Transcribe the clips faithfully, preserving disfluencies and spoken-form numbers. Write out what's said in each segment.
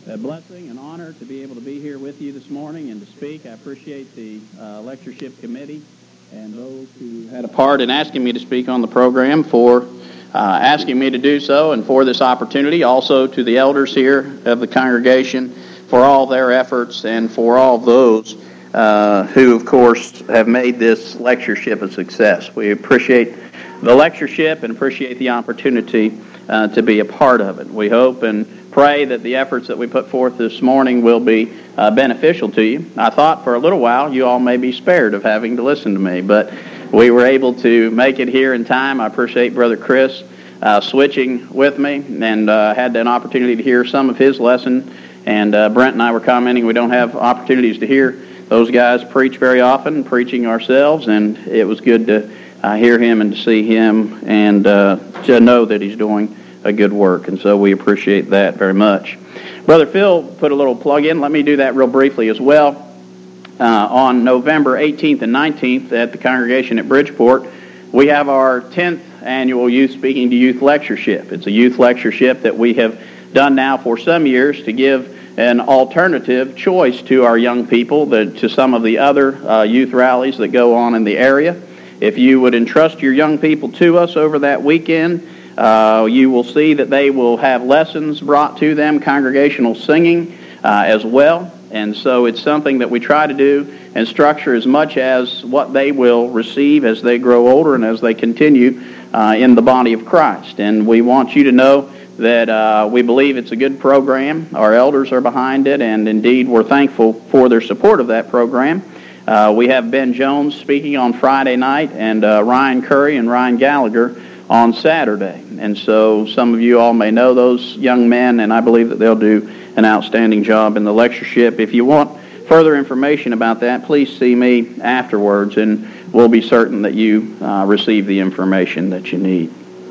a blessing and honor to be able to be here with you this morning and to speak. I appreciate the uh, lectureship committee and those who had a part in asking me to speak on the program for uh, asking me to do so and for this opportunity. Also to the elders here of the congregation for all their efforts and for all those uh, who, of course, have made this lectureship a success. We appreciate the lectureship and appreciate the opportunity uh, to be a part of it. We hope and pray that the efforts that we put forth this morning will be uh, beneficial to you. I thought for a little while you all may be spared of having to listen to me, but we were able to make it here in time. I appreciate Brother Chris uh, switching with me and uh, had an opportunity to hear some of his lesson. And uh, Brent and I were commenting we don't have opportunities to hear those guys preach very often, preaching ourselves, and it was good to uh, hear him and to see him and uh, to know that he's doing a good work, and so we appreciate that very much. Brother Phil put a little plug in. Let me do that real briefly as well. Uh, on November eighteenth and nineteenth at the congregation at Bridgeport, we have our tenth annual Youth Speaking to Youth Lectureship. It's a youth lectureship that we have done now for some years to give an alternative choice to our young people, the, to some of the other uh, youth rallies that go on in the area. If you would entrust your young people to us over that weekend, Uh, you will see that they will have lessons brought to them, congregational singing uh, as well. And so it's something that we try to do and structure as much as what they will receive as they grow older and as they continue uh, in the body of Christ. And we want you to know that uh, we believe it's a good program. Our elders are behind it, and indeed we're thankful for their support of that program. Uh, we have Ben Jones speaking on Friday night, and uh, Ryan Curry and Ryan Gallagher on Saturday. And so some of you all may know those young men, and I believe that they'll do an outstanding job in the lectureship. If you want further information about that, please see me afterwards, and we'll be certain that you uh, receive the information that you need.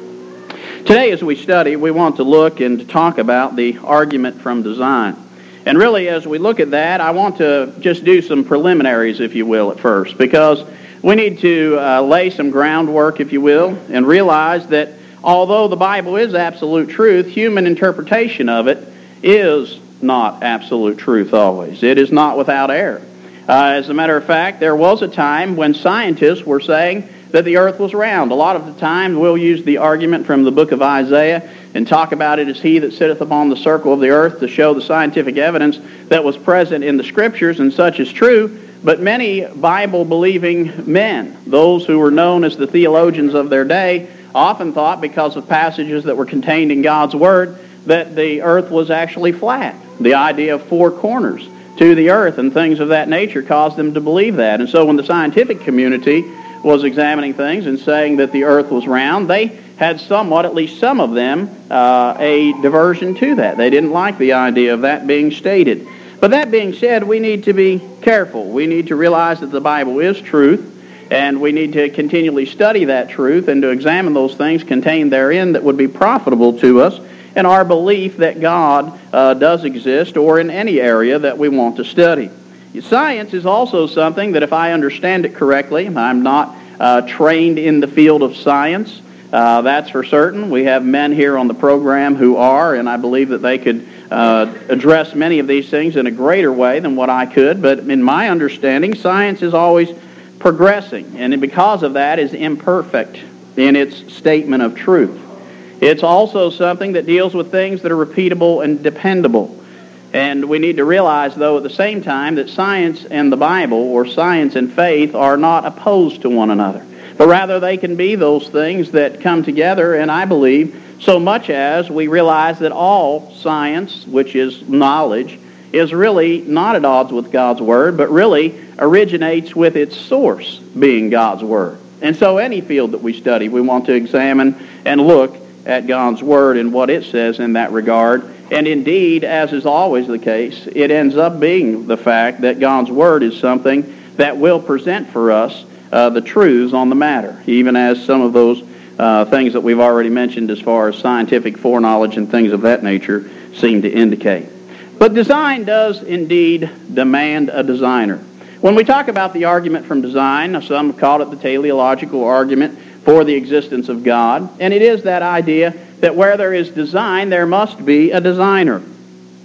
Today, as we study, we want to look and to talk about the argument from design. And really, as we look at that, I want to just do some preliminaries, if you will, at first, because we need to uh, lay some groundwork, if you will, and realize that although the Bible is absolute truth, human interpretation of it is not absolute truth always. It is not without error. Uh, as a matter of fact, there was a time when scientists were saying that the earth was round. A lot of the time we'll use the argument from the book of Isaiah and talk about it as he that sitteth upon the circle of the earth to show the scientific evidence that was present in the Scriptures, and such is true. But many Bible-believing men, those who were known as the theologians of their day, often thought, because of passages that were contained in God's Word, that the earth was actually flat. The idea of four corners to the earth and things of that nature caused them to believe that. And so when the scientific community was examining things and saying that the earth was round, they had somewhat, at least some of them, uh, a diversion to that. They didn't like the idea of that being stated. But that being said, we need to be careful. We need to realize that the Bible is truth, and we need to continually study that truth and to examine those things contained therein that would be profitable to us and our belief that God uh, does exist, or in any area that we want to study. Science is also something that, if I understand it correctly, I'm not uh, trained in the field of science, uh, that's for certain. We have men here on the program who are, and I believe that they could Uh, address many of these things in a greater way than what I could, but in my understanding, science is always progressing, and because of that is imperfect in its statement of truth. It's also something that deals with things that are repeatable and dependable. And we need to realize, though, at the same time, that science and the Bible, or science and faith, are not opposed to one another, but rather they can be those things that come together, and I believe so much as we realize that all science, which is knowledge, is really not at odds with God's Word, but really originates with its source being God's Word. And so any field that we study, we want to examine and look at God's Word and what it says in that regard. And indeed, as is always the case, it ends up being the fact that God's Word is something that will present for us uh, the truths on the matter, even as some of those Uh, things that we've already mentioned as far as scientific foreknowledge and things of that nature seem to indicate. But design does indeed demand a designer. When we talk about the argument from design, some have called it the teleological argument for the existence of God, and it is that idea that where there is design, there must be a designer.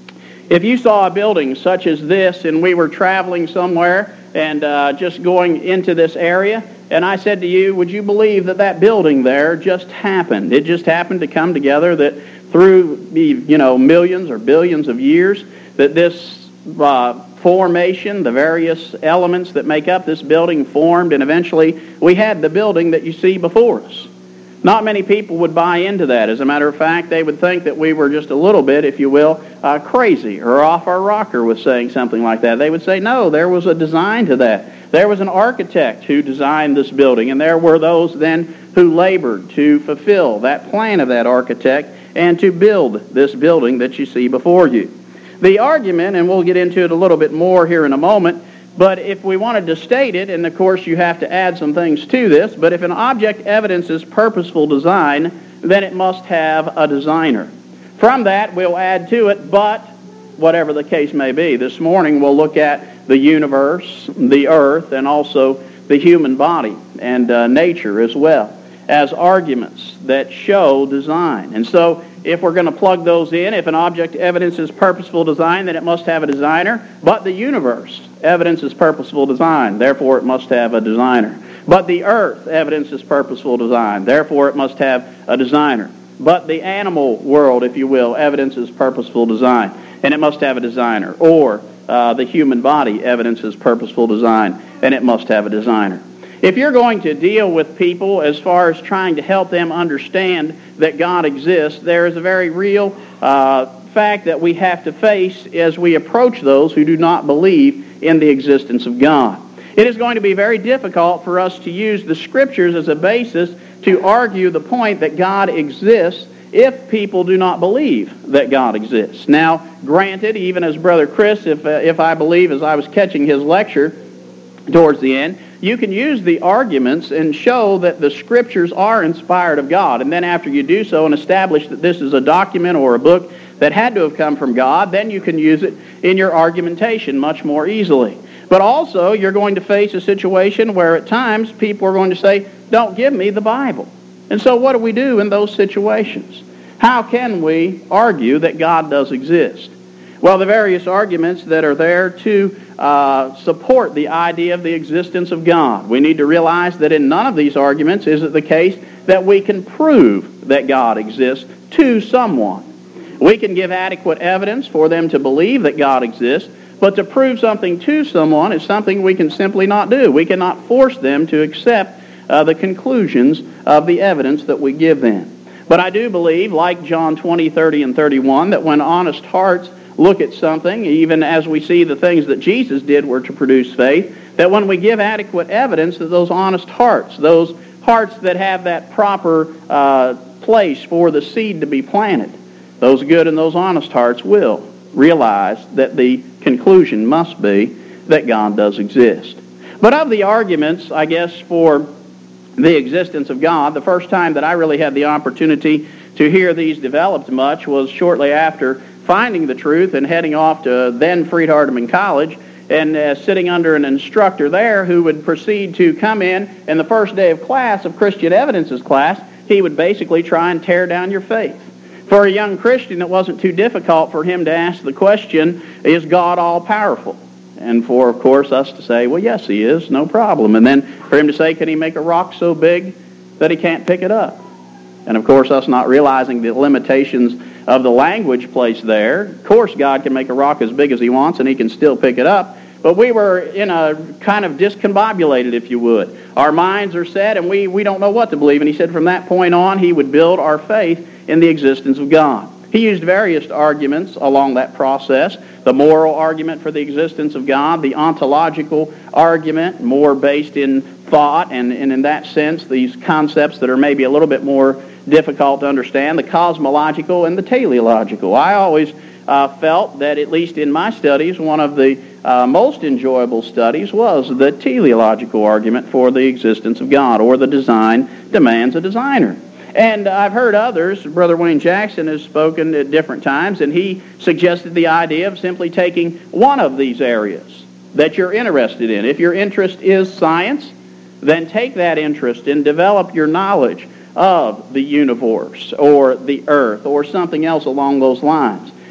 If you saw a building such as this and we were traveling somewhere and uh, just going into this area, and I said to you, would you believe that that building there just happened? It just happened to come together, that through, you know, millions or billions of years, that this uh, formation, the various elements that make up this building formed, and eventually we had the building that you see before us. Not many people would buy into that. As a matter of fact, they would think that we were just a little bit, if you will, uh, crazy or off our rocker with saying something like that. They would say, no, there was a design to that. There was an architect who designed this building, and there were those then who labored to fulfill that plan of that architect and to build this building that you see before you. The argument, and we'll get into it a little bit more here in a moment, but if we wanted to state it, and of course you have to add some things to this, but if an object evidences purposeful design, then it must have a designer. From that, we'll add to it, but whatever the case may be. This morning we'll look at the universe, the earth, and also the human body and uh, nature as well as arguments that show design. And so if we're going to plug those in, if an object evidences purposeful design, then it must have a designer. But the universe evidences purposeful design, therefore it must have a designer. But the earth evidences purposeful design, therefore it must have a designer. But the animal world, if you will, evidences purposeful design, and it must have a designer. Or uh, the human body evidences purposeful design, and it must have a designer. If you're going to deal with people as far as trying to help them understand that God exists, there is a very real uh, fact that we have to face as we approach those who do not believe in the existence of God. It is going to be very difficult for us to use the Scriptures as a basis to argue the point that God exists if people do not believe that God exists. Now, granted, even as Brother Chris, if, uh, if I believe, as I was catching his lecture towards the end, you can use the arguments and show that the Scriptures are inspired of God. And then after you do so and establish that this is a document or a book that had to have come from God, then you can use it in your argumentation much more easily. But also, you're going to face a situation where at times people are going to say, don't give me the Bible. And so what do we do in those situations? How can we argue that God does exist? Well, the various arguments that are there to uh, support the idea of the existence of God. We need to realize that in none of these arguments is it the case that we can prove that God exists to someone. We can give adequate evidence for them to believe that God exists, but to prove something to someone is something we can simply not do. We cannot force them to accept uh, the conclusions of the evidence that we give them. But I do believe, like John twenty, thirty, and thirty-one, that when honest hearts look at something, even as we see the things that Jesus did were to produce faith, that when we give adequate evidence, that those honest hearts, those hearts that have that proper uh, place for the seed to be planted, those good and those honest hearts will realize that the conclusion must be that God does exist. But of the arguments, I guess, for the existence of God, the first time that I really had the opportunity to hear these developed much was shortly after finding the truth and heading off to then Freed-Hardeman College and uh, sitting under an instructor there who would proceed to come in, and the first day of class, of Christian Evidences class, he would basically try and tear down your faith. For a young Christian, it wasn't too difficult for him to ask the question, is God all-powerful? And for, of course, us to say, well, yes, he is, no problem. And then for him to say, can he make a rock so big that he can't pick it up? And, of course, us not realizing the limitations of the language placed there. Of course, God can make a rock as big as he wants, and he can still pick it up. But we were in a kind of discombobulated, if you would. Our minds are set, and we, we don't know what to believe. And he said from that point on, he would build our faith in the existence of God. He used various arguments along that process. The moral argument for the existence of God, the ontological argument, more based in thought, and, and in that sense, these concepts that are maybe a little bit more difficult to understand, the cosmological and the teleological. I always uh, felt that, at least in my studies, one of the uh, most enjoyable studies was the teleological argument for the existence of God, or the design demands a designer. And I've heard others, Brother Wayne Jackson has spoken at different times, and he suggested the idea of simply taking one of these areas that you're interested in. If your interest is science, then take that interest and develop your knowledge of the universe or the earth or something else along those lines.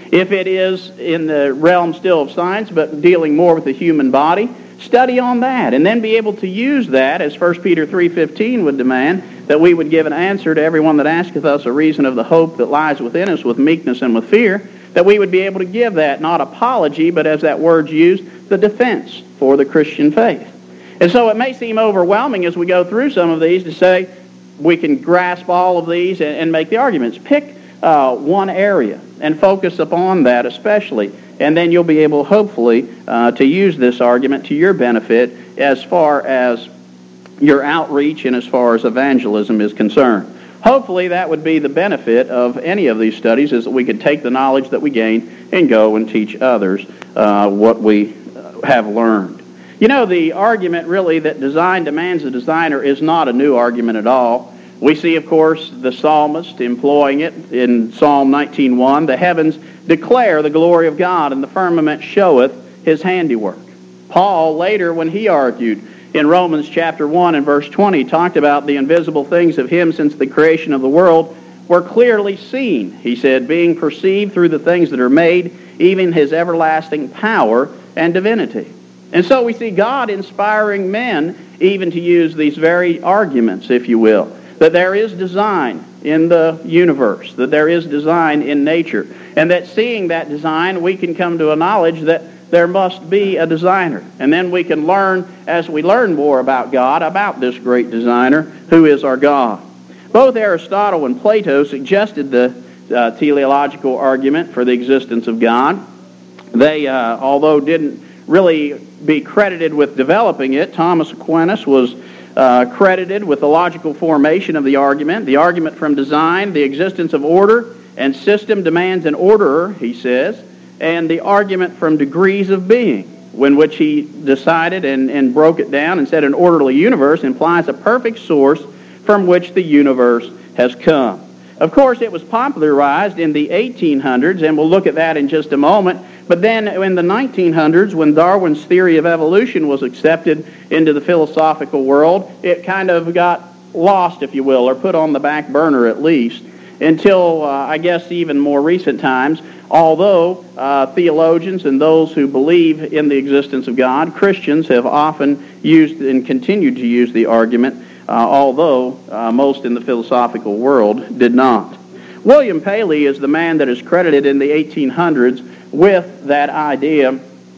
If it is in the realm still of science, but dealing more with the human body, study on that, and then be able to use that, as First Peter three fifteen would demand, that we would give an answer to everyone that asketh us a reason of the hope that lies within us with meekness and with fear, that we would be able to give that, not apology, but as that word's used, the defense for the Christian faith. And so it may seem overwhelming as we go through some of these to say we can grasp all of these and, and make the arguments. Pick uh, one area and focus upon that especially, and then you'll be able, hopefully, uh, to use this argument to your benefit as far as your outreach and as far as evangelism is concerned. Hopefully that would be the benefit of any of these studies, is that we could take the knowledge that we gain and go and teach others uh, what we have learned. You know, the argument really that design demands a designer is not a new argument at all. We see, of course, the psalmist employing it in Psalm nineteen one. The heavens declare the glory of God, and the firmament showeth his handiwork. Paul, later, when he argued in Romans chapter one and verse twenty, talked about the invisible things of him since the creation of the world were clearly seen, he said, being perceived through the things that are made, even his everlasting power and divinity. And so we see God inspiring men even to use these very arguments, if you will, that there is design in the universe, that there is design in nature, and that seeing that design, we can come to a knowledge that there must be a designer. And then we can learn, as we learn more about God, about this great designer, who is our God. Both Aristotle and Plato suggested the uh, teleological argument for the existence of God. They, uh, although didn't really be credited with developing it, Thomas Aquinas was uh, credited with the logical formation of the argument. The argument from design, the existence of order and system demands an orderer, he says, and the argument from degrees of being, when which he decided and, and broke it down and said an orderly universe implies a perfect source from which the universe has come. Of course, it was popularized in the eighteen hundreds, and we'll look at that in just a moment. But then in the nineteen hundreds, when Darwin's theory of evolution was accepted into the philosophical world, it kind of got lost, if you will, or put on the back burner at least, until, uh, I guess, even more recent times, although uh, theologians and those who believe in the existence of God, Christians, have often used and continued to use the argument, uh, although uh, most in the philosophical world did not. William Paley is the man that is credited in the eighteen hundreds with that idea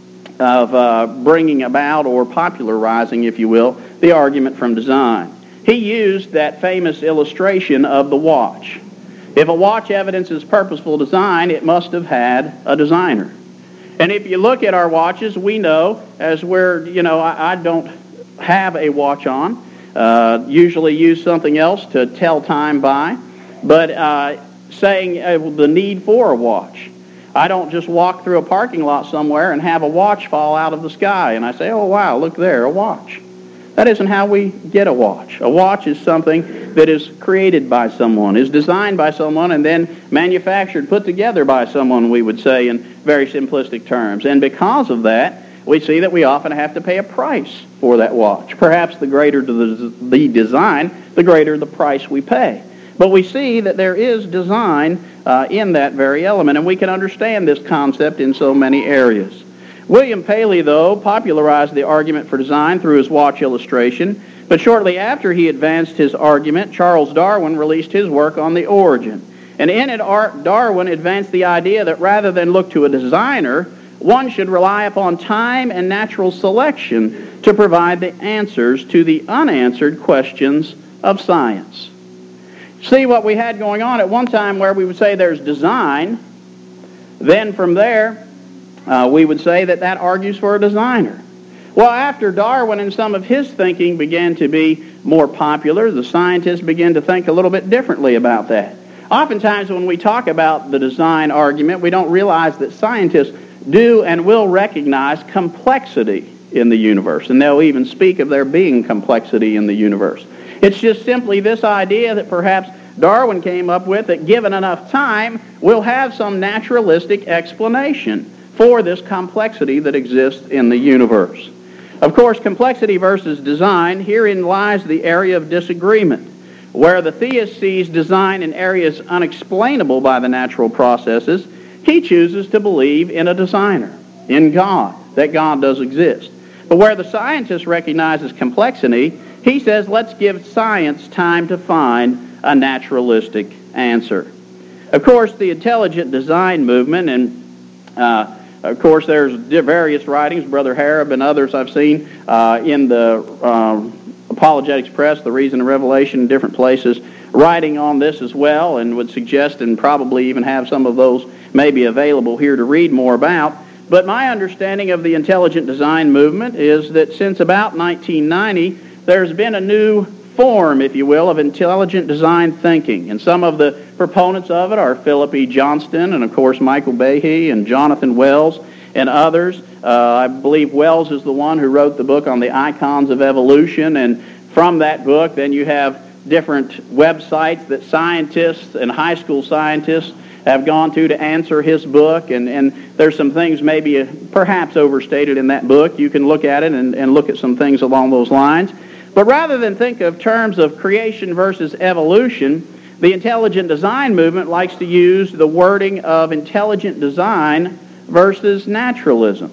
of uh, bringing about or popularizing, if you will, the argument from design. He used that famous illustration of the watch. If a watch evidences purposeful design, it must have had a designer. And if you look at our watches, we know, as we're, you know, I, I don't have a watch on, uh, usually use something else to tell time by, but uh, saying uh, the need for a watch. I don't just walk through a parking lot somewhere and have a watch fall out of the sky, and I say, oh, wow, look there, a watch. That isn't how we get a watch. A watch is something that is created by someone, is designed by someone, and then manufactured, put together by someone, we would say in very simplistic terms. And because of that, we see that we often have to pay a price for that watch. Perhaps the greater the, the design, the greater the price we pay. But we see that there is design uh, in that very element, and we can understand this concept in so many areas. William Paley, though, popularized the argument for design through his watch illustration, but shortly after he advanced his argument, Charles Darwin released his work on the origin. And in it, Darwin advanced the idea that rather than look to a designer, one should rely upon time and natural selection to provide the answers to the unanswered questions of science. See what we had going on at one time where we would say there's design, then from there, Uh, we would say that that argues for a designer. Well, after Darwin and some of his thinking began to be more popular, the scientists began to think a little bit differently about that. Oftentimes when we talk about the design argument, we don't realize that scientists do and will recognize complexity in the universe, and they'll even speak of there being complexity in the universe. It's just simply this idea that perhaps Darwin came up with, that given enough time, we'll have some naturalistic explanation for this complexity that exists in the universe. Of course, complexity versus design, herein lies the area of disagreement, where the theist sees design in areas unexplainable by the natural processes, He chooses to believe in a designer, in God, that God does exist. But where the scientist recognizes complexity, he says, let's give science time to find a naturalistic answer. Of course, the intelligent design movement, and uh, of course there's various writings, Brother Harab and others I've seen uh, in the um, Apologetics Press, the Reason and Revelation, in different places, writing on this as well, and would suggest and probably even have some of those maybe available here to read more about. But my understanding of the intelligent design movement is that since about nineteen ninety, there's been a new form, if you will, of intelligent design thinking. And some of the proponents of it are Philip E. Johnston and, of course, Michael Behe and Jonathan Wells and others. Uh, I believe Wells is the one who wrote the book on the icons of evolution. And from that book, then you have different websites that scientists and high school scientists have gone to to answer his book, and, and there's some things maybe uh, perhaps overstated in that book. You can look at it and, and look at some things along those lines. But rather than think of terms of creation versus evolution, the intelligent design movement likes to use the wording of intelligent design versus naturalism.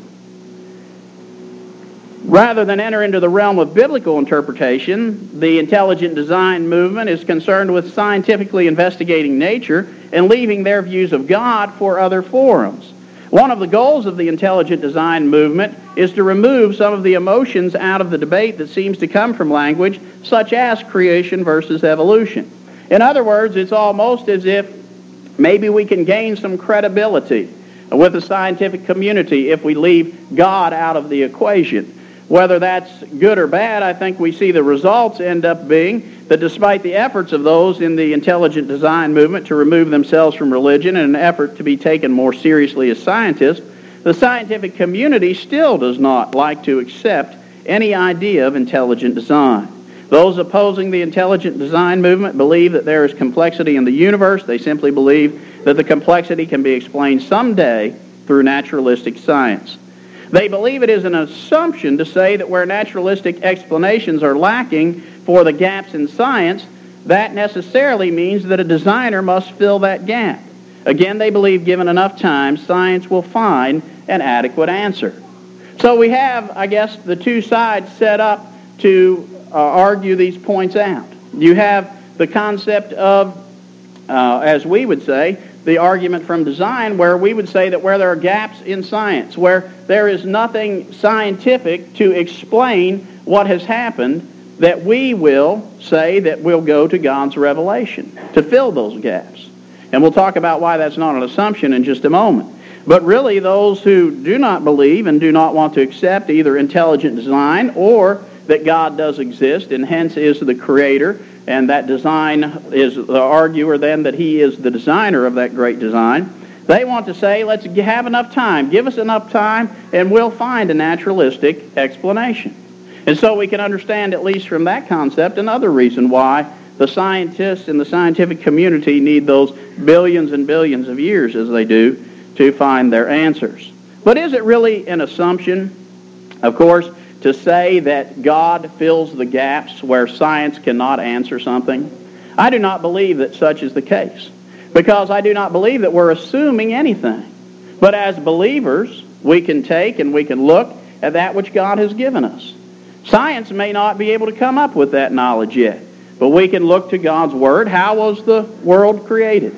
Rather than enter into the realm of biblical interpretation, the intelligent design movement is concerned with scientifically investigating nature and leaving their views of God for other forums. One of the goals of the intelligent design movement is to remove some of the emotions out of the debate that seems to come from language, such as creation versus evolution. In other words, it's almost as if maybe we can gain some credibility with the scientific community if we leave God out of the equation. Whether that's good or bad, I think we see the results end up being that despite the efforts of those in the intelligent design movement to remove themselves from religion in an effort to be taken more seriously as scientists, the scientific community still does not like to accept any idea of intelligent design. Those opposing the intelligent design movement believe that there is complexity in the universe. They simply believe that the complexity can be explained someday through naturalistic science. They believe it is an assumption to say that where naturalistic explanations are lacking for the gaps in science, that necessarily means that a designer must fill that gap. Again, they believe given enough time, science will find an adequate answer. So we have, I guess, the two sides set up to uh, argue these points out. You have the concept of, uh, as we would say, the argument from design, where we would say that where there are gaps in science, where there is nothing scientific to explain what has happened, that we will say that we'll go to God's revelation to fill those gaps. And we'll talk about why that's not an assumption in just a moment. But really, those who do not believe and do not want to accept either intelligent design or that God does exist and hence is the creator, and that design is the arguer then that he is the designer of that great design, they want to say, let's have enough time, give us enough time, and we'll find a naturalistic explanation. And so we can understand, at least from that concept, another reason why the scientists in the scientific community need those billions and billions of years, as they do, to find their answers. But is it really an assumption, of course, to say that God fills the gaps where science cannot answer something? I do not believe that such is the case, because I do not believe that we're assuming anything. But as believers, we can take and we can look at that which God has given us. Science may not be able to come up with that knowledge yet, but we can look to God's Word. How was the world created?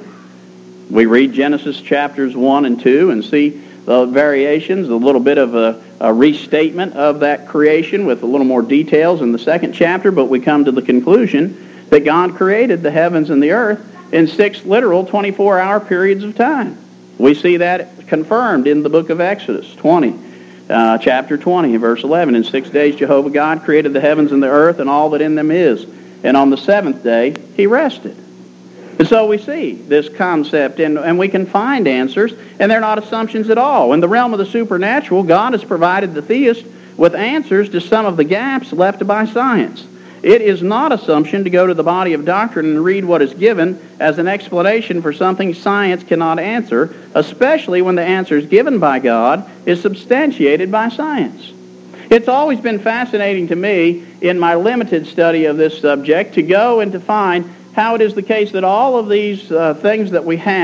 We read Genesis chapters one and two and see the variations, a little bit of a, a restatement of that creation with a little more details in the second chapter, but we come to the conclusion that God created the heavens and the earth in six literal twenty-four hour periods of time. We see that confirmed in the book of Exodus twenty, uh, chapter twenty, verse eleven. In six days Jehovah God created the heavens and the earth and all that in them is, and on the seventh day he rested. And so we see this concept, and, and we can find answers, and they're not assumptions at all. In the realm of the supernatural, God has provided the theist with answers to some of the gaps left by science. It is not assumption to go to the body of doctrine and read what is given as an explanation for something science cannot answer, especially when the answers given by God is substantiated by science. It's always been fascinating to me in my limited study of this subject to go and to find how it is the case that all of these uh, things that we have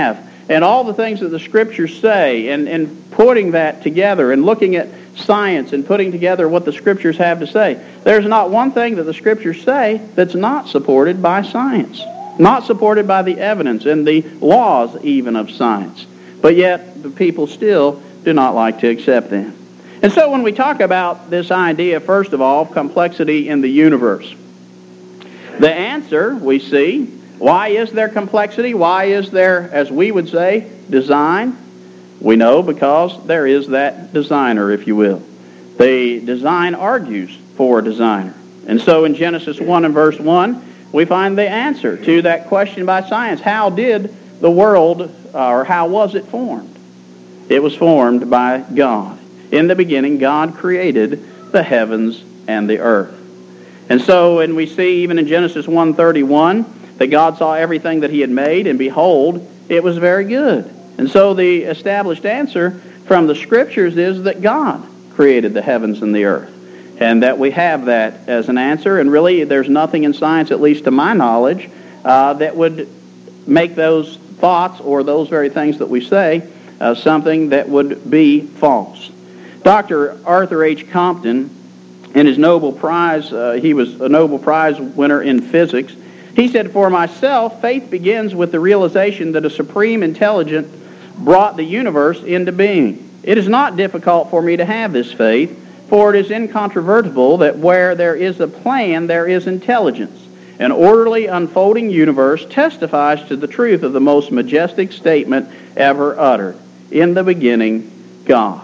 and all the things that the Scriptures say, and, and putting that together and looking at science and putting together what the Scriptures have to say, there's not one thing that the Scriptures say that's not supported by science, not supported by the evidence and the laws even of science. But yet, the people still do not like to accept them. And so when we talk about this idea, first of all, complexity in the universe, the answer we see, why is there complexity? Why is there, as we would say, design? We know because there is that designer, if you will. The design argues for a designer. And so in Genesis one and verse one, we find the answer to that question by science. How did the world, uh, or how was it formed? It was formed by God. In the beginning, God created the heavens and the earth. And so, and we see even in Genesis one thirty-one, that God saw everything that he had made, and behold, it was very good. And so the established answer from the Scriptures is that God created the heavens and the earth. And that we have that as an answer. And really, there's nothing in science, at least to my knowledge, uh, that would make those thoughts or those very things that we say uh, something that would be false. Doctor Arthur H. Compton, in his Nobel Prize, uh, he was a Nobel Prize winner in physics. He said, "For myself, faith begins with the realization that a supreme intelligence brought the universe into being. It is not difficult for me to have this faith, for it is incontrovertible that where there is a plan, there is intelligence. An orderly unfolding universe testifies to the truth of the most majestic statement ever uttered. In the beginning, God."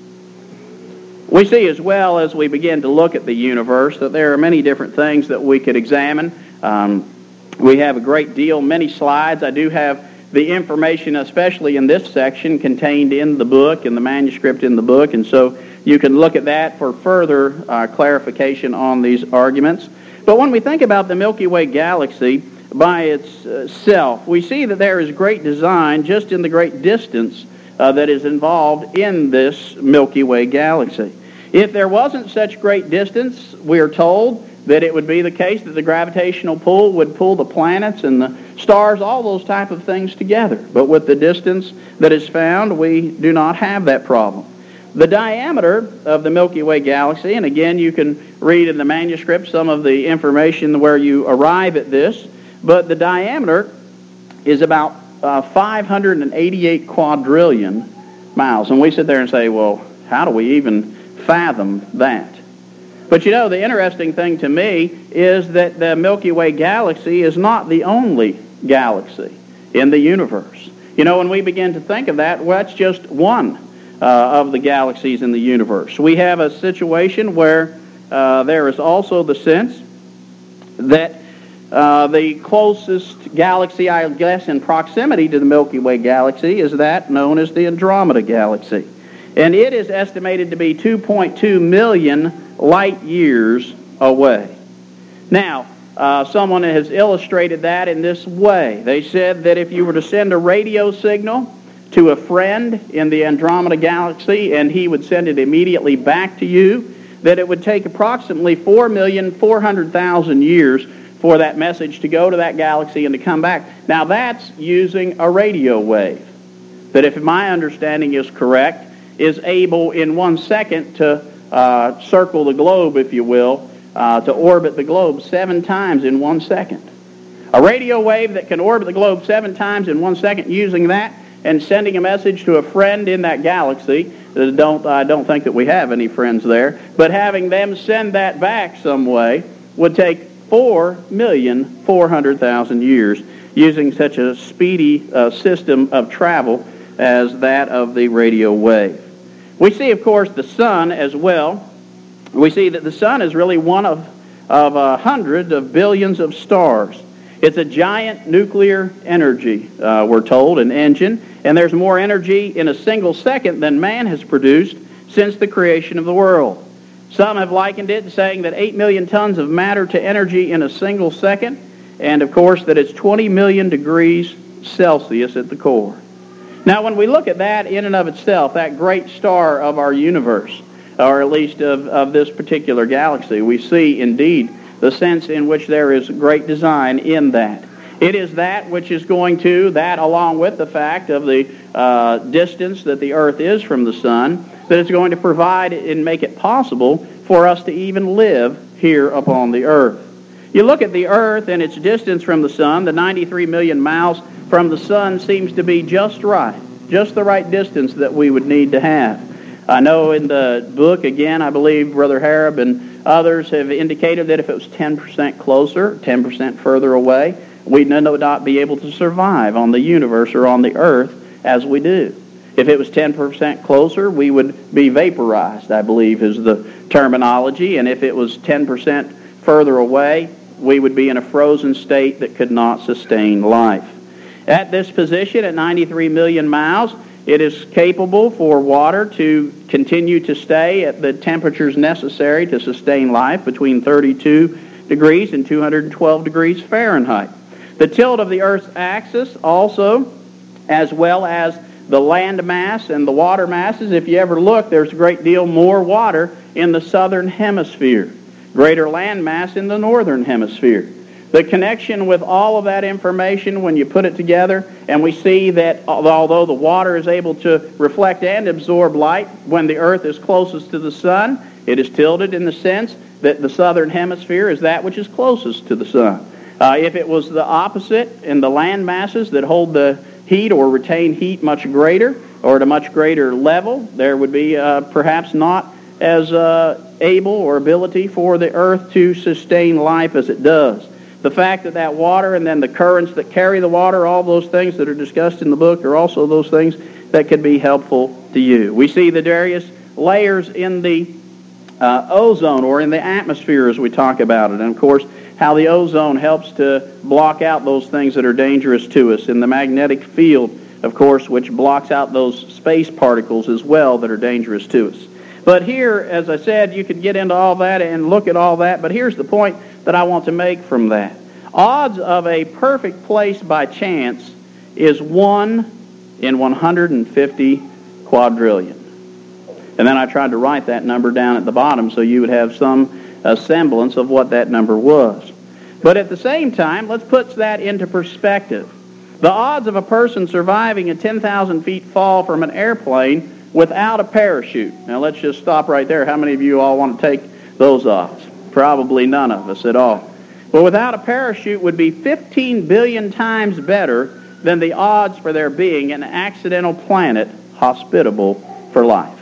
We see as well as we begin to look at the universe that there are many different things that we could examine. Um, we have a great deal, many slides. I do have the information, especially in this section, contained in the book, in the manuscript in the book, and so you can look at that for further uh, clarification on these arguments. But when we think about the Milky Way galaxy by itself, we see that there is great design just in the great distance uh, that is involved in this Milky Way galaxy. If there wasn't such great distance, we are told that it would be the case that the gravitational pull would pull the planets and the stars, all those type of things together. But with the distance that is found, we do not have that problem. The diameter of the Milky Way galaxy, and again you can read in the manuscript some of the information where you arrive at this, but the diameter is about uh, five hundred eighty-eight quadrillion miles. And we sit there and say, well, how do we even fathom that? But you know, the interesting thing to me is that the Milky Way galaxy is not the only galaxy in the universe. You know, when we begin to think of that, well, that's just one uh, of the galaxies in the universe. We have a situation where uh, there is also the sense that uh, the closest galaxy, I guess, in proximity to the Milky Way galaxy is that known as the Andromeda galaxy. And it is estimated to be two point two million light years away. Now, uh, someone has illustrated that in this way. They said that if you were to send a radio signal to a friend in the Andromeda galaxy and he would send it immediately back to you, that it would take approximately four million four hundred thousand years for that message to go to that galaxy and to come back. Now, that's using a radio wave that, if my understanding is correct, is able in one second to uh, circle the globe, if you will, uh, to orbit the globe seven times in one second. A radio wave that can orbit the globe seven times in one second, using that and sending a message to a friend in that galaxy. Don't, I don't think that we have any friends there, but having them send that back some way would take four million four hundred thousand years, using such a speedy uh, system of travel as that of the radio wave. We see, of course, the sun as well. We see that the sun is really one of, of a hundred of billions of stars. It's a giant nuclear energy, uh, we're told, an engine, and there's more energy in a single second than man has produced since the creation of the world. Some have likened it to saying that eight million tons of matter to energy in a single second, and of course that it's twenty million degrees Celsius at the core. Now, when we look at that in and of itself, that great star of our universe, or at least of, of this particular galaxy, we see indeed the sense in which there is great design in that. It is that which is going to, that along with the fact of the uh, distance that the earth is from the sun, that is going to provide and make it possible for us to even live here upon the earth. You look at the earth and its distance from the sun, the ninety-three million miles from the sun seems to be just right, just the right distance that we would need to have. I know in the book, again, I believe Brother Harab and others have indicated that if it was ten percent closer, ten percent further away, we'd not be able to survive on the universe or on the earth as we do. If it was ten percent closer, we would be vaporized, I believe is the terminology. And if it was ten percent further away, we would be in a frozen state that could not sustain life. At this position, at ninety-three million miles, it is capable for water to continue to stay at the temperatures necessary to sustain life between thirty-two degrees and two hundred twelve degrees Fahrenheit. The tilt of the Earth's axis also, as well as the land mass and the water masses, if you ever look, there's a great deal more water in the southern hemisphere, greater land mass in the northern hemisphere. The connection with all of that information, when you put it together, and we see that although the water is able to reflect and absorb light, when the earth is closest to the sun, it is tilted in the sense that the southern hemisphere is that which is closest to the sun. Uh, if it was the opposite in the land masses that hold the heat or retain heat much greater or at a much greater level, there would be uh, perhaps not as uh, able or ability for the earth to sustain life as it does. The fact that that water and then the currents that carry the water, all those things that are discussed in the book are also those things that could be helpful to you. We see the various layers in the uh, ozone or in the atmosphere as we talk about it. And of course, how the ozone helps to block out those things that are dangerous to us. In the magnetic field, of course, which blocks out those space particles as well that are dangerous to us. But here, as I said, you could get into all that and look at all that, but here's the point that I want to make from that. Odds of a perfect place by chance is one in one hundred fifty quadrillion. And then I tried to write that number down at the bottom so you would have some uh, semblance of what that number was. But at the same time, let's put that into perspective. The odds of a person surviving a ten thousand feet fall from an airplane without a parachute. Now let's just stop right there. How many of you all want to take those odds? Probably none of us at all. But without a parachute would be fifteen billion times better than the odds for there being an accidental planet hospitable for life.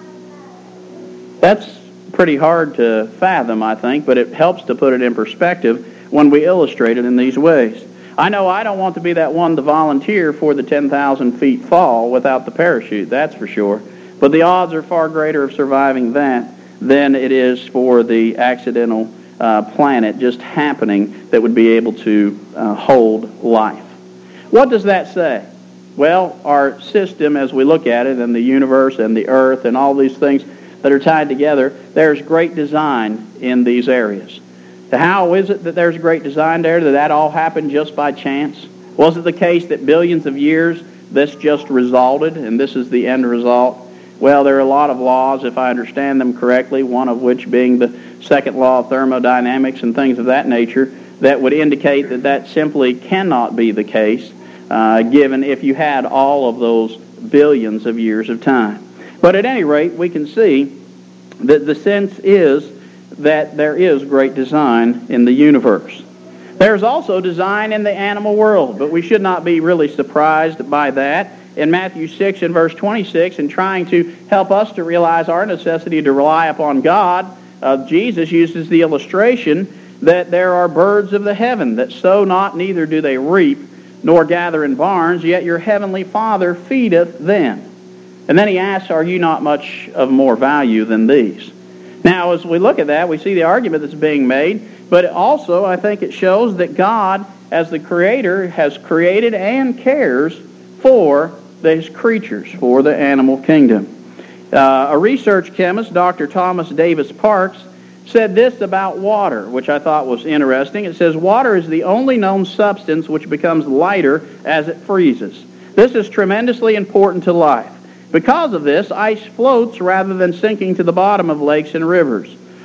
That's pretty hard to fathom, I think, but it helps to put it in perspective when we illustrate it in these ways. I know I don't want to be that one to volunteer for the ten thousand feet fall without the parachute, that's for sure. But the odds are far greater of surviving that than it is for the accidental uh, planet just happening that would be able to uh, hold life. What does that say? Well, our system, as we look at it, and the universe and the earth and all these things that are tied together, there's great design in these areas. How is it that there's great design there? Did that all happen just by chance? Was it the case that billions of years this just resulted, and this is the end result? Well, there are a lot of laws, if I understand them correctly, one of which being the second law of thermodynamics and things of that nature, that would indicate that that simply cannot be the case, uh, given if you had all of those billions of years of time. But at any rate, we can see that the sense is that there is great design in the universe. There's also design in the animal world, but we should not be really surprised by that. In Matthew six and verse twenty-six, in trying to help us to realize our necessity to rely upon God, uh, Jesus uses the illustration that there are birds of the heaven that sow not, neither do they reap, nor gather in barns, yet your heavenly Father feedeth them. And then he asks, are you not much of more value than these? Now, as we look at that, we see the argument that's being made, but also I think it shows that God, as the Creator, has created and cares for these creatures, for the animal kingdom. Uh, a research chemist, Doctor Thomas Davis Parks, said this about water, which I thought was interesting. It says, water is the only known substance which becomes lighter as it freezes. This is tremendously important to life. Because of this, ice floats rather than sinking to the bottom of lakes and rivers.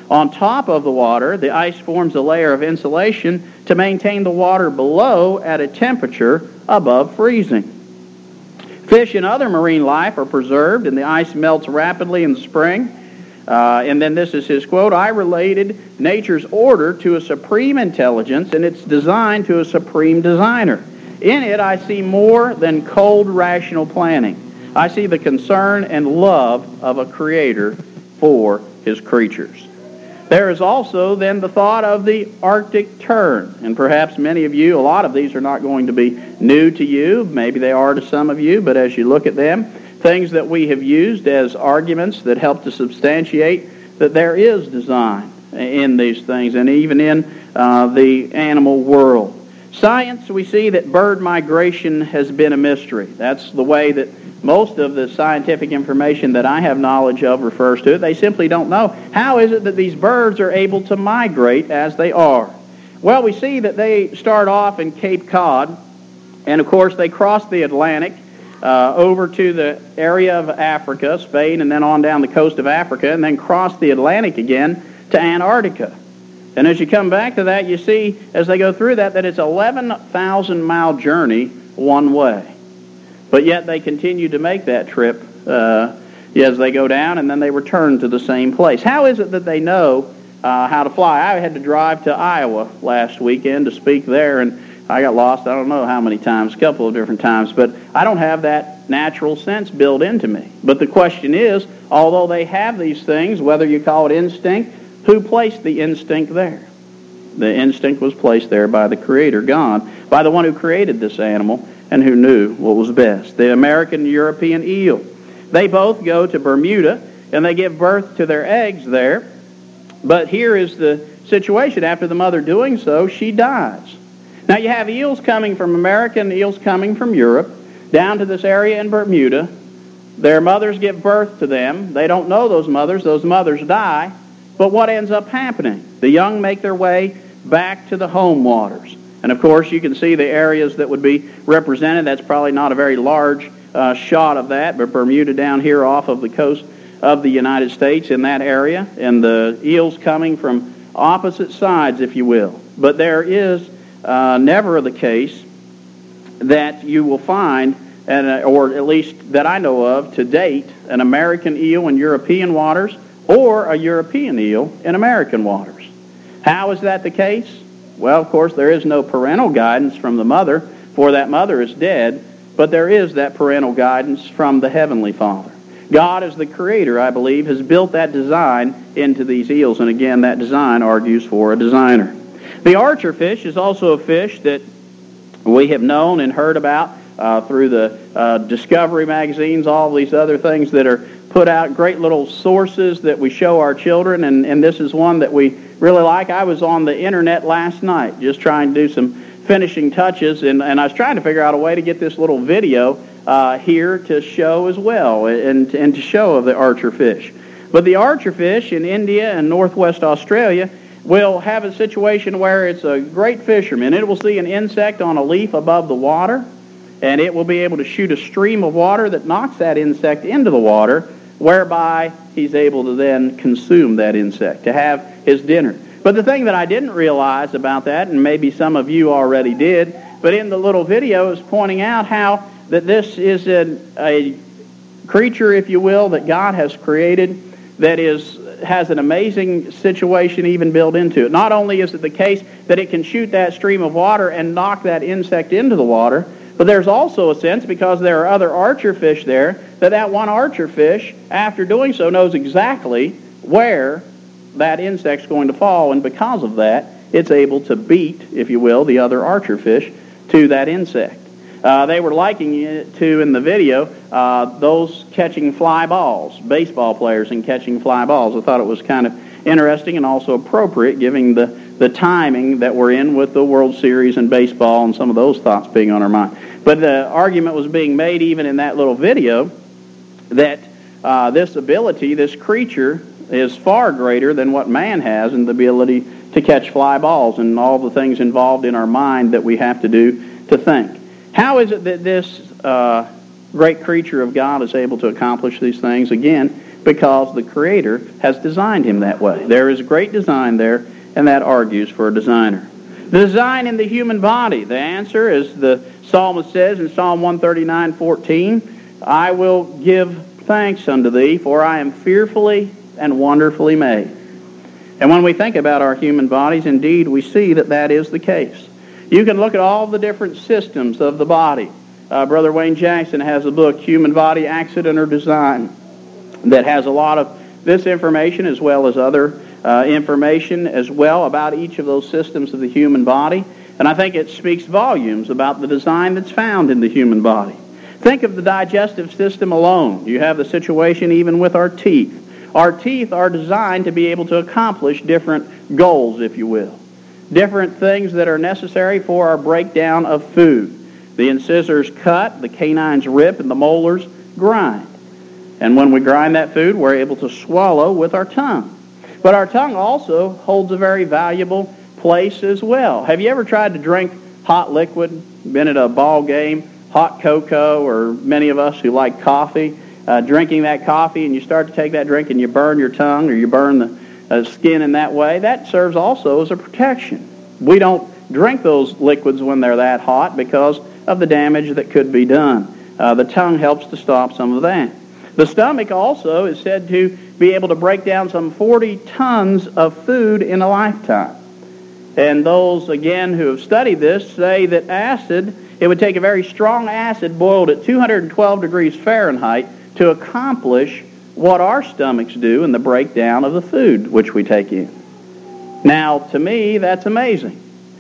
On top of the water, the ice forms a layer of insulation to maintain the water below at a temperature above freezing. Fish and other marine life are preserved, and the ice melts rapidly in the spring. Uh, and then this is his quote, "I related nature's order to a supreme intelligence and its design to a supreme designer. In it I see more than cold rational planning. I see the concern and love of a creator for his creatures." There is also then the thought of the Arctic tern, and perhaps many of you, a lot of these are not going to be new to you, maybe they are to some of you, but as you look at them, things that we have used as arguments that help to substantiate that there is design in these things, and even in uh, the animal world. Science, we see that bird migration has been a mystery. That's the way that most of the scientific information that I have knowledge of refers to it. They simply don't know. How is it that these birds are able to migrate as they are? Well, we see that they start off in Cape Cod, and of course they cross the Atlantic uh, over to the area of Africa, Spain, and then on down the coast of Africa, and then cross the Atlantic again to Antarctica. And as you come back to that, you see, as they go through that, that it's an eleven thousand mile journey one way. But yet they continue to make that trip uh, as they go down, and then they return to the same place. How is it that they know uh, how to fly? I had to drive to Iowa last weekend to speak there, and I got lost I don't know how many times, a couple of different times, but I don't have that natural sense built into me. But the question is, although they have these things, whether you call it instinct, who placed the instinct there? The instinct was placed there by the Creator, God, by the one who created this animal and who knew what was best. The American European eel. They both go to Bermuda, and they give birth to their eggs there. But here is the situation. After the mother doing so, she dies. Now you have eels coming from America and eels coming from Europe down to this area in Bermuda. Their mothers give birth to them. They don't know those mothers. Those mothers die. But what ends up happening? The young make their way back to the home waters. And of course, you can see the areas that would be represented. That's probably not a very large uh, shot of that, but Bermuda down here off of the coast of the United States in that area, and the eels coming from opposite sides, if you will. But there is uh, never the case that you will find, and, or at least that I know of to date, an American eel in European waters or a European eel in American waters. How is that the case? Well, of course, there is no parental guidance from the mother, for that mother is dead, but there is that parental guidance from the Heavenly Father. God, as the Creator, I believe, has built that design into these eels, and again, that design argues for a designer. The archer fish is also a fish that we have known and heard about uh, through the uh, Discovery magazines, all these other things that are put out, great little sources that we show our children, and, and this is one that we really like. I was on the internet last night just trying to do some finishing touches, and, and I was trying to figure out a way to get this little video uh, here to show as well, and, and to show of the archer fish. But the archer fish in India and northwest Australia will have a situation where it's a great fisherman. It will see an insect on a leaf above the water, and it will be able to shoot a stream of water that knocks that insect into the water, whereby he's able to then consume that insect, to have his dinner. But the thing that I didn't realize about that, and maybe some of you already did, but in the little video is pointing out how that this is a, a creature, if you will, that God has created that is has an amazing situation even built into it. Not only is it the case that it can shoot that stream of water and knock that insect into the water, but there's also a sense, because there are other archer fish there, that that one archer fish, after doing so, knows exactly where that insect's going to fall, and because of that, it's able to beat, if you will, the other archer fish to that insect. Uh, they were likening it to, in the video, uh, those catching fly balls, baseball players and catching fly balls. I thought it was kind of interesting and also appropriate, given the, the timing that we're in with the World Series and baseball and some of those thoughts being on our mind. But the argument was being made even in that little video that uh, this ability, this creature, is far greater than what man has in the ability to catch fly balls and all the things involved in our mind that we have to do to think. How is it that this uh, great creature of God is able to accomplish these things? Again, because the Creator has designed him that way. There is great design there, and that argues for a designer. The design in the human body. The answer is the psalmist says in Psalm one thirty-nine fourteen, I will give thanks unto thee, for I am fearfully and wonderfully made. And when we think about our human bodies, indeed, we see that that is the case. You can look at all the different systems of the body. Uh, Brother Wayne Jackson has a book, Human Body Accident or Design, that has a lot of this information as well as other uh, information as well about each of those systems of the human body. And I think it speaks volumes about the design that's found in the human body. Think of the digestive system alone. You have the situation even with our teeth. Our teeth are designed to be able to accomplish different goals, if you will. Different things that are necessary for our breakdown of food. The incisors cut, the canines rip, and the molars grind. And when we grind that food, we're able to swallow with our tongue. But our tongue also holds a very valuable place as well. Have you ever tried to drink hot liquid? Been at a ball game, hot cocoa, or many of us who like coffee, uh, drinking that coffee, and you start to take that drink and you burn your tongue or you burn the uh, skin in that way? That serves also as a protection. We don't drink those liquids when they're that hot because of the damage that could be done. Uh, the tongue helps to stop some of that. The stomach also is said to be able to break down some forty tons of food in a lifetime. And those, again, who have studied this say that acid, it would take a very strong acid boiled at two hundred twelve degrees Fahrenheit to accomplish what our stomachs do in the breakdown of the food which we take in. Now, to me, that's amazing.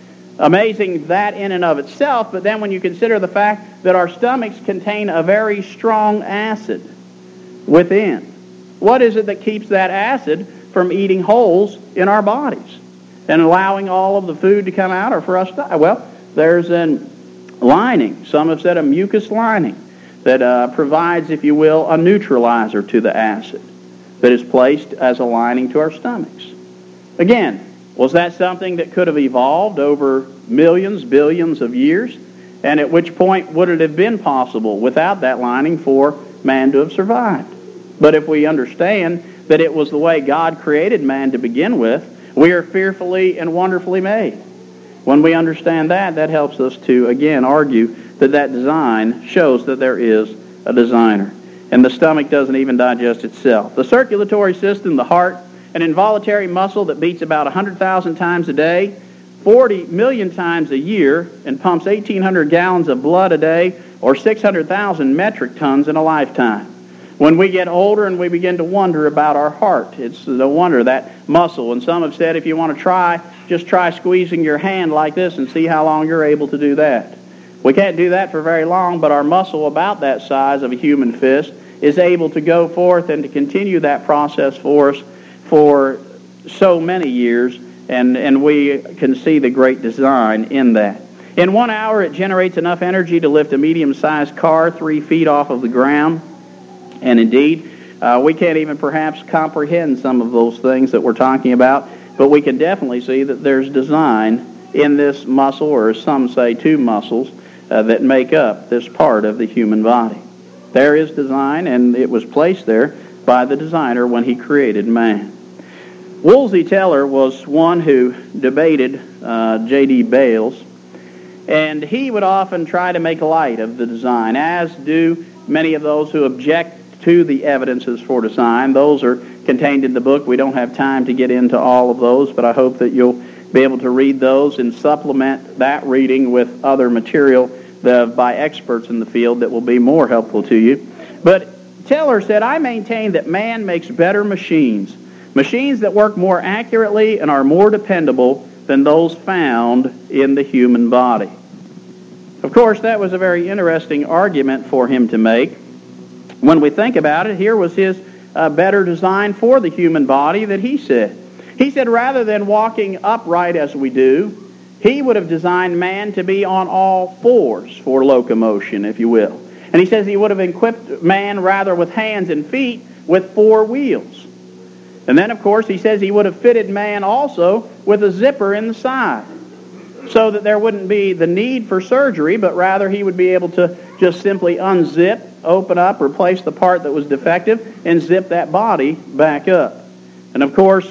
Amazing that in and of itself, but then when you consider the fact that our stomachs contain a very strong acid within, what is it that keeps that acid from eating holes in our bodies and allowing all of the food to come out or for us to die? Well, there's a lining. Some have said a mucus lining that uh, provides, if you will, a neutralizer to the acid that is placed as a lining to our stomachs. Again, was that something that could have evolved over millions, billions of years? And at which point would it have been possible without that lining for man to have survived? But if we understand that it was the way God created man to begin with, we are fearfully and wonderfully made. When we understand that, that helps us to, again, argue that that design shows that there is a designer. And the stomach doesn't even digest itself. The circulatory system, the heart, an involuntary muscle that beats about one hundred thousand times a day, forty million times a year, and pumps eighteen hundred gallons of blood a day, or six hundred thousand metric tons in a lifetime. When we get older and we begin to wonder about our heart, it's no wonder that muscle. And some have said if you want to try, just try squeezing your hand like this and see how long you're able to do that. We can't do that for very long, but our muscle about that size of a human fist is able to go forth and to continue that process for us for so many years, and, and we can see the great design in that. In one hour, it generates enough energy to lift a medium-sized car three feet off of the ground. And indeed, uh, we can't even perhaps comprehend some of those things that we're talking about, but we can definitely see that there's design in this muscle, or as some say, two muscles, uh, that make up this part of the human body. There is design, and it was placed there by the designer when he created man. Wolsey Teller was one who debated uh, J D Bales, and he would often try to make light of the design, as do many of those who object to the evidences for design. Those are contained in the book. We don't have time to get into all of those, but I hope that you'll be able to read those and supplement that reading with other material that, by experts in the field that will be more helpful to you. But Teller said, I maintain that man makes better machines, machines that work more accurately and are more dependable than those found in the human body. Of course, that was a very interesting argument for him to make. When we think about it, here was his uh, better design for the human body that he said. He said rather than walking upright as we do, he would have designed man to be on all fours for locomotion, if you will. And he says he would have equipped man rather with hands and feet with four wheels. And then, of course, he says he would have fitted man also with a zipper in the side, so that there wouldn't be the need for surgery, but rather he would be able to just simply unzip open up, replace the part that was defective, and zip that body back up. And of course,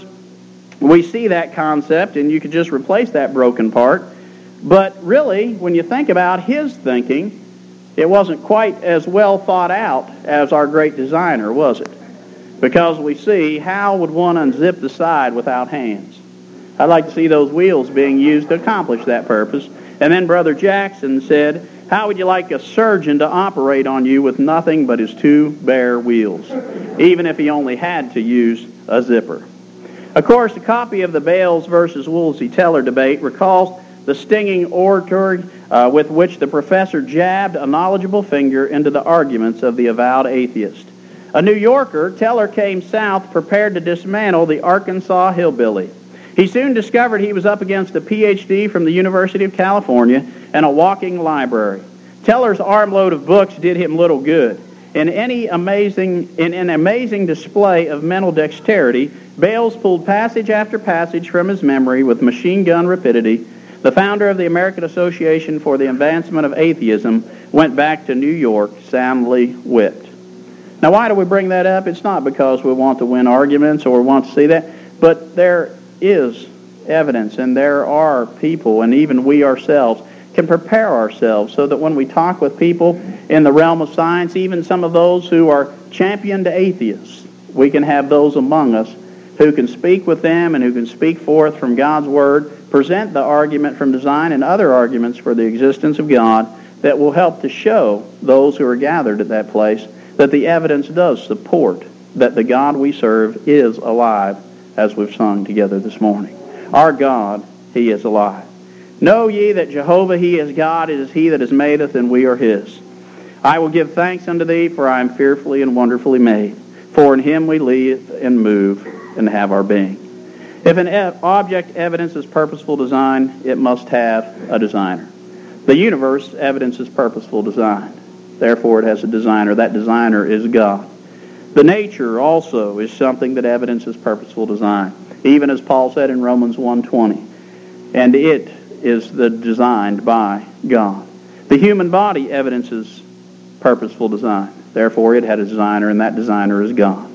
we see that concept, and you could just replace that broken part. But really, when you think about his thinking, it wasn't quite as well thought out as our great designer, was it? Because we see, how would one unzip the side without hands? I'd like to see those wheels being used to accomplish that purpose. And then Brother Jackson said, how would you like a surgeon to operate on you with nothing but his two bare wheels, even if he only had to use a zipper? Of course, a copy of the Bales versus Woolsey Teller debate recalls the stinging oratory uh, with which the professor jabbed a knowledgeable finger into the arguments of the avowed atheist. A New Yorker, Teller came south prepared to dismantle the Arkansas hillbilly. He soon discovered he was up against a P H D from the University of California and a walking library. Teller's armload of books did him little good. In any amazing, in an amazing display of mental dexterity, Bales pulled passage after passage from his memory with machine gun rapidity. The founder of the American Association for the Advancement of Atheism went back to New York soundly whipped. Now, why do we bring that up? It's not because we want to win arguments or want to see that, but there is evidence, and there are people, and even we ourselves can prepare ourselves so that when we talk with people in the realm of science, even some of those who are championed atheists, we can have those among us who can speak with them and who can speak forth from God's Word, present the argument from design and other arguments for the existence of God that will help to show those who are gathered at that place that the evidence does support that the God we serve is alive, as we've sung together this morning. Our God, He is alive. Know ye that Jehovah, He is God, it is He that has made us, and we are His. I will give thanks unto Thee, for I am fearfully and wonderfully made. For in Him we live and move and have our being. If an e- object evidences purposeful design, it must have a designer. The universe evidences purposeful design. Therefore, it has a designer. That designer is God. The nature also is something that evidences purposeful design, even as Paul said in Romans one twenty. And it is the designed by God. The human body evidences purposeful design. Therefore, it had a designer, and that designer is God.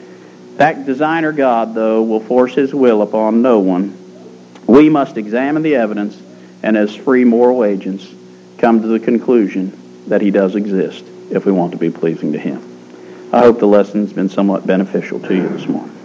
That designer God, though, will force His will upon no one. We must examine the evidence, and as free moral agents, come to the conclusion that He does exist if we want to be pleasing to Him. I hope the lesson's been somewhat beneficial to you this morning.